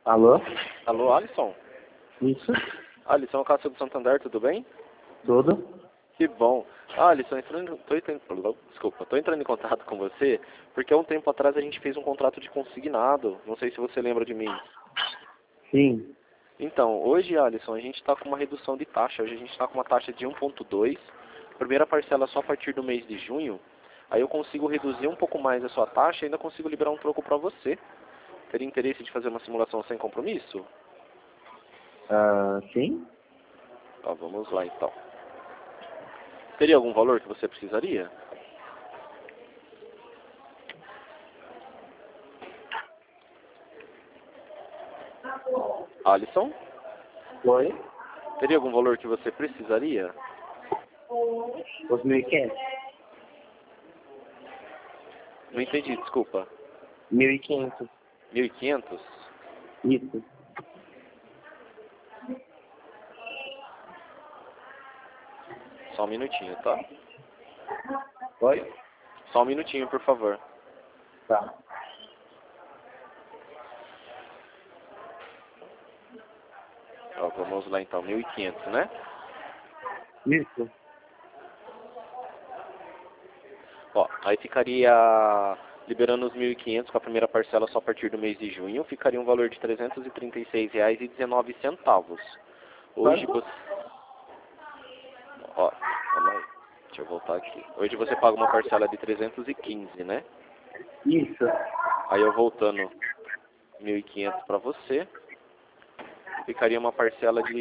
Alô? Alô, Alisson? Isso? Alisson, Cássio do Santander, tudo bem? Tudo? Que bom. Alisson, tô entrando em contato com você, porque há um tempo atrás a gente fez um contrato de consignado, não sei se você lembra de mim. Sim. Então, hoje, Alisson, a gente está com uma redução de taxa, hoje a gente está com uma taxa de 1,2, primeira parcela só a partir do mês de junho, aí eu consigo reduzir um pouco mais a sua taxa e ainda consigo liberar um troco para você. Teria interesse de fazer uma simulação sem compromisso? Sim? Tá, vamos lá então. Teria algum valor que você precisaria? Alisson? Oi? Teria algum valor que você precisaria? Os 1.500? Não entendi, desculpa. 1.500. 1.500? Isso. Só um minutinho, tá? Oi? Só um minutinho, por favor. Tá. Ó, vamos lá então, 1.500, né? Isso. Ó, aí ficaria liberando os 1.500 com a primeira parcela só a partir do mês de junho, ficaria um valor de R$ 336,19. Hoje Quanto? você... Ó, calma aí. Deixa eu voltar aqui. Hoje você paga uma parcela de 315, né? Isso. Aí eu voltando 1.500 para você, ficaria uma parcela de R$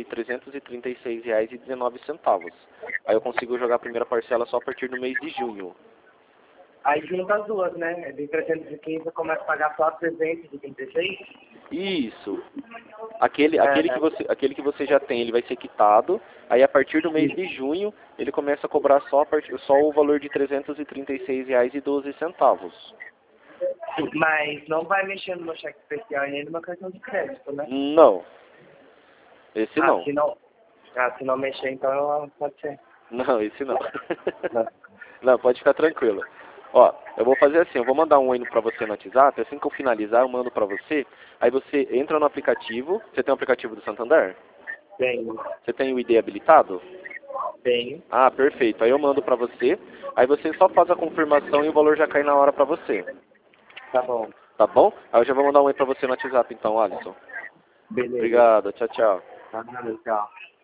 336,19. Aí eu consigo jogar a primeira parcela só a partir do mês de junho. Aí junta as duas, né? De 315 eu começo a pagar só 336. Isso. Aquele que você já tem, ele vai ser quitado. Aí a partir do mês de junho, ele começa a cobrar só o valor de R$ 336,12. Mas não vai mexer no meu cheque especial e nem no meu cartão de crédito, né? Não. Esse não. Se não mexer, então pode ser. Não, esse não. Não. Não, pode ficar tranquilo. Ó, eu vou fazer assim, eu vou mandar um oi pra você no WhatsApp, assim que eu finalizar eu mando pra você, aí você entra no aplicativo, você tem o aplicativo do Santander? Tenho. Você tem o ID habilitado? Tenho. Ah, perfeito, aí eu mando pra você, aí você só faz a confirmação e o valor já cai na hora pra você. Tá bom. Tá bom? Aí eu já vou mandar um oi pra você no WhatsApp então, Alisson. Beleza. Obrigado, tchau, tchau. Tá, tchau.